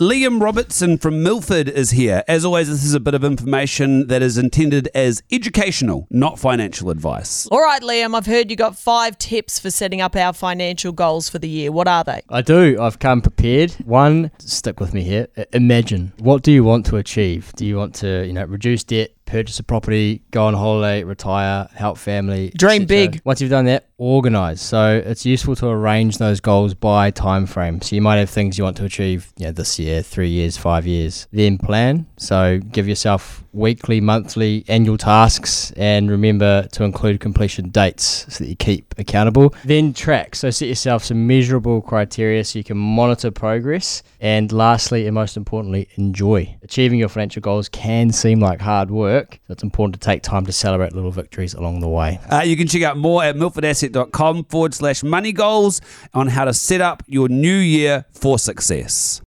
Liam Robertson from Milford is here. As always, this is a bit of information that is intended as educational, not financial advice. All right, Liam, I've heard you got 5 tips for setting up our financial goals for the year. What are they? I do. I've come prepared. One, stick with me here. Imagine, what do you want to achieve? Do you want to, reduce debt, purchase a property, go on holiday, retire, help family? Dream big. Once you've done that, organise. So it's useful to arrange those goals by time frame. So you might have things you want to achieve this year, 3 years, 5 years. Then plan. So give yourself weekly, monthly, annual tasks, and remember to include completion dates so that you keep accountable. Then track. So set yourself some measurable criteria so you can monitor progress. And lastly, and most importantly, enjoy. Achieving your financial goals can seem like hard work, so it's important to take time to celebrate little victories along the way. You can check out more at milfordasset.com/money goals on how to set up your new year for success.